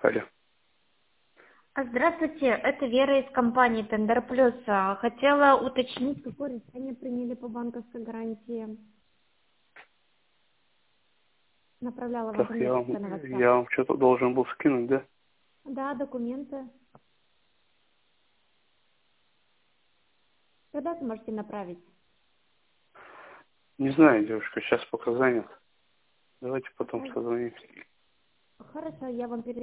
Алло. Здравствуйте, это Вера из компании Тендер Плюс. Хотела уточнить, какое решение приняли по банковской гарантии. Направляла вам Так, я смс вам, на WhatsApp. я вам что-то должен был скинуть, да? Да, документы. Когда сможете направить? Не знаю, девушка, сейчас пока занят. Давайте потом созвонимся. Хорошо, я вам перед